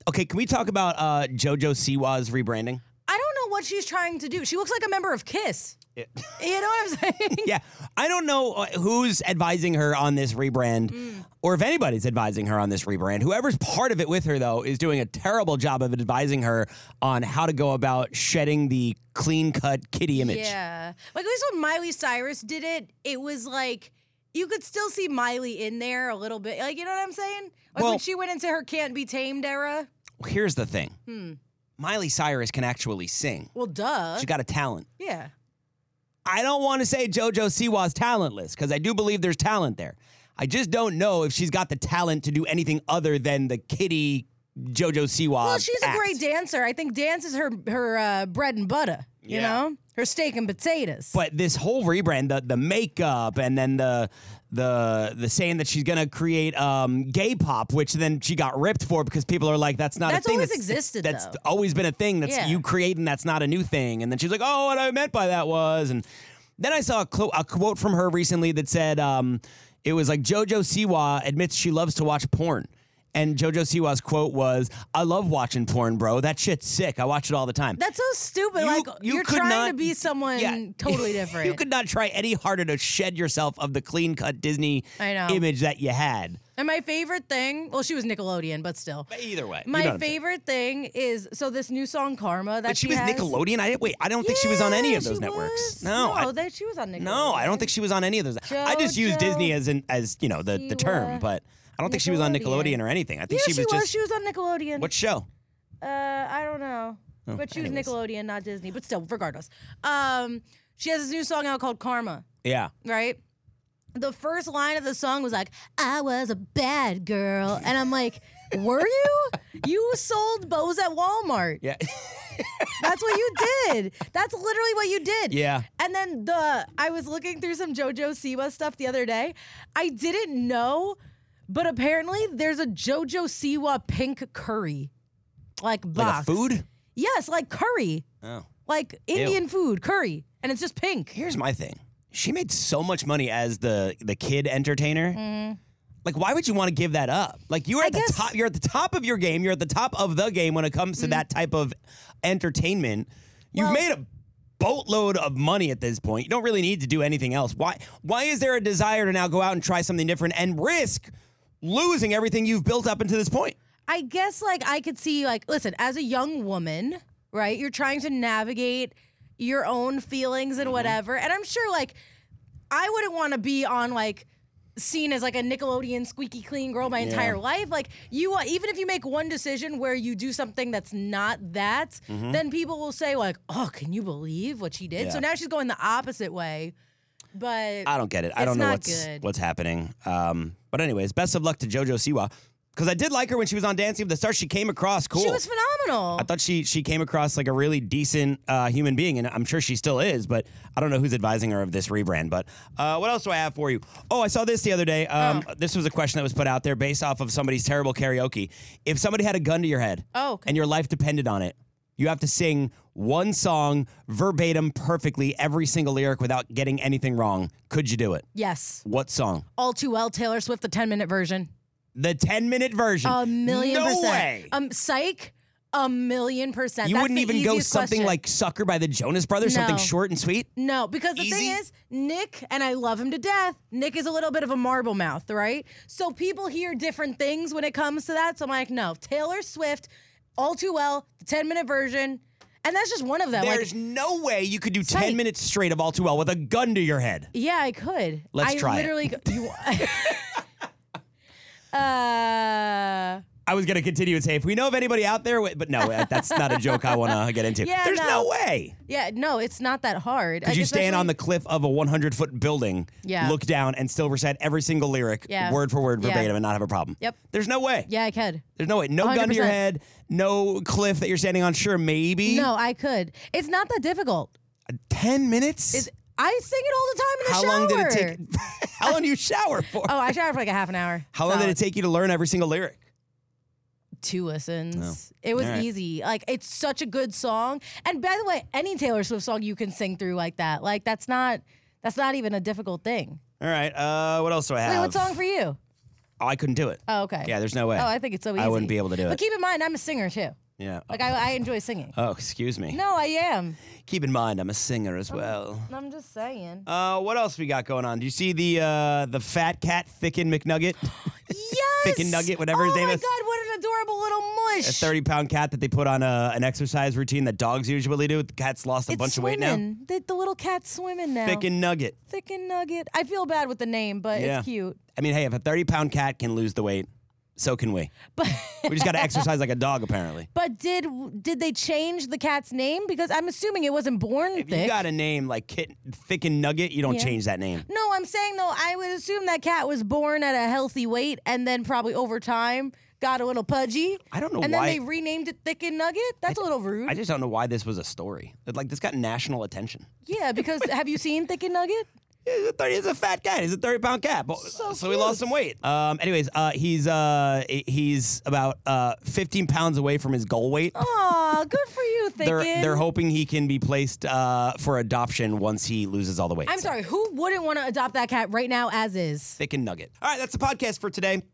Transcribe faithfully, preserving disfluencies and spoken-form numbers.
Okay, can we talk about uh, JoJo Siwa's rebranding? I don't know what she's trying to do. She looks like a member of KISS. Yeah. You know what I'm saying? Yeah. I don't know who's advising her on this rebrand mm. or if anybody's advising her on this rebrand. Whoever's part of it with her, though, is doing a terrible job of advising her on how to go about shedding the clean-cut kitty image. Yeah. Like, at least when Miley Cyrus did it, it was like, you could still see Miley in there a little bit. Like, you know what I'm saying? Like, well, when she went into her Can't Be Tamed era. Here's the thing. Hmm. Miley Cyrus can actually sing. Well, duh. She got a talent. Yeah. I don't want to say JoJo Siwa's talentless, because I do believe there's talent there. I just don't know if she's got the talent to do anything other than the kitty JoJo Siwa Well, she's act. a great dancer. I think dance is her her uh, bread and butter, you yeah. know? Her steak and potatoes. But this whole rebrand, the the makeup and then the the the saying that she's gonna create um, gay pop, which then she got ripped for because people are like, that's not that's a thing. Always that's existed, That's though. always been a thing. That's yeah. you creating. That's not a new thing. And then she's like, oh, what I meant by that was. And then I saw a, clo- a quote from her recently that said um, it was like JoJo Siwa admits she loves to watch porn. And JoJo Siwa's quote was, I love watching porn, bro. That shit's sick. I watch it all the time. That's so stupid. You- like, you you're could trying not- to be someone Yeah. totally different. You could not try any harder to shed yourself of the clean-cut Disney I know. image that you had. And my favorite thing, well, she was Nickelodeon, but still. But either way. you know My what I'm saying. favorite thing is, so this new song, Karma, that But she was has, Nickelodeon? I, wait, I don't think she was on any Yeah, of those she networks. was. No. No, I, that she was on Nickelodeon. no, I don't think she was on any of those. I just use JoJo Disney as in, as you know, the, the term, Siwa but I don't think she was on Nickelodeon. Nickelodeon or anything. I think Yeah, she was she was. just... She was on Nickelodeon. What show? Uh, I don't know. Oh, but she anyways. was Nickelodeon, not Disney. But still, regardless. Um, she has this new song out called Karma, Yeah. right? The first line of the song was like, I was a bad girl. And I'm like, were you? You sold bows at Walmart. Yeah. That's what you did. That's literally what you did. Yeah. And then the I was looking through some JoJo Siwa stuff the other day. I didn't know, but apparently there's a JoJo Siwa pink curry. Like box. Like a food? Yes, like curry. Oh. Like Indian food, curry. And it's just pink. Here's my thing. She made so much money as the the kid entertainer. Mm-hmm. Like, why would you want to give that up? Like, you're I at the guess- top. You're at the top of your game. You're at the top of the game when it comes to that type of entertainment. You've Well- made a boatload of money at this point. You don't really need to do anything else. Why? Why is there a desire to now go out and try something different and risk losing everything you've built up until this point? I guess like I could see like, listen, as a young woman, right? You're trying to navigate your own feelings and whatever. And I'm sure like I wouldn't want to be on like seen as like a Nickelodeon squeaky clean girl my entire life. Like you, even if you make one decision where you do something that's not that, then people will say like, "Oh, can you believe what she did?" Yeah. So now she's going the opposite way. But I don't get it. I It's don't know not what's good. what's happening. Um, but anyways, best of luck to JoJo Siwa. Because I did like her when she was on Dancing with the Stars. She came across cool. she was phenomenal. I thought she she came across like a really decent uh, human being, and I'm sure she still is, but I don't know who's advising her of this rebrand. But uh, what else do I have for you? Oh, I saw this the other day. Um, Oh. This was a question that was put out there based off of somebody's terrible karaoke. If somebody had a gun to your head Oh, okay. and your life depended on it, you have to sing one song verbatim perfectly, every single lyric without getting anything wrong. Could you do it? Yes. What song? All Too Well, Taylor Swift, the ten minute version. The ten-minute version. A million no percent. way. Um, Psych, a million percent. You That's wouldn't the even go easiest something question. like Sucker by the Jonas Brothers, something No. short and sweet? No, because the Easy? thing is, Nick, and I love him to death, Nick is a little bit of a marble mouth, right? So people hear different things when it comes to that. So I'm like, no, Taylor Swift, All Too Well, the ten minute version. And that's just one of them. There's like, no way you could do ten Psych. minutes straight of All Too Well with a gun to your head. yeah, I could. Let's I try it. literally could. You, uh, I was going to continue and say, if we know of anybody out there, wi- but no, uh, that's not a joke I want to get into. Yeah, There's no. no. way. yeah, no, it's not that hard. Could Like, you stand on the especially- cliff of a hundred-foot building, Yeah. look down, and still recite every single lyric, Yeah. word for word, Yeah. verbatim, and not have a problem? Yep. There's no way. Yeah, I could. There's no way. No gun to your one hundred percent. head, no cliff that you're standing on. Sure, maybe. No, I could. It's not that difficult. ten minutes? It's, I sing it all the time in the How shower. long did it take? How long do you shower for? Oh, I shower for like a half an hour. How long did it Solid. take you to learn every single lyric? Two listens. Oh. It was All right. easy. Like, it's such a good song. And by the way, any Taylor Swift song you can sing through like that. Like, that's not that's not even a difficult thing. All right. Uh, what else do I have? Wait, what song for you? Oh, I couldn't do it. Oh, okay. Yeah, there's no way. Oh, I think it's so easy. I wouldn't be able to do But it. keep in mind, I'm a singer too. Yeah. Like I, I enjoy singing. Oh, excuse me. No, I am. Keep in mind, I'm a singer as well. I'm just saying. Uh, what else we got going on? Do you see the uh, the fat cat Thicken McNugget? Yes. Thicken Nugget, whatever his oh name my is. God, what an adorable little mush. A thirty pound cat that they put on a, an exercise routine that dogs usually do. The cat's lost a it's bunch swimming. of weight now. The, the little cat's swimming now. Thicken Nugget. Thicken Nugget. I feel bad with the name, but Yeah. it's cute. I mean, hey, if a thirty pound cat can lose the weight, so can we. But We just got to exercise like a dog, apparently. but did did they change the cat's name? Because I'm assuming it wasn't born If thick. you got a name like Kit, Thicken Nugget, you don't Yeah. change that name. No, I'm saying though, I would assume that cat was born at a healthy weight and then probably over time got a little pudgy. I don't know and why- then they renamed it Thicken Nugget. That's a little rude. I just don't know why this was a story. Like, this got national attention. yeah, because have you seen Thicken Nugget? He's a, thirty, he's a fat cat. He's a thirty pound cat. But- So So, he lost cute. some weight. Um. Anyways, uh, he's uh he's about uh fifteen pounds away from his goal weight. Aw, good for you, Thicken. They're they're hoping he can be placed uh for adoption once he loses all the weight. I'm sorry, who wouldn't want to adopt that cat right now as is? Thicken Nugget. All right, that's the podcast for today.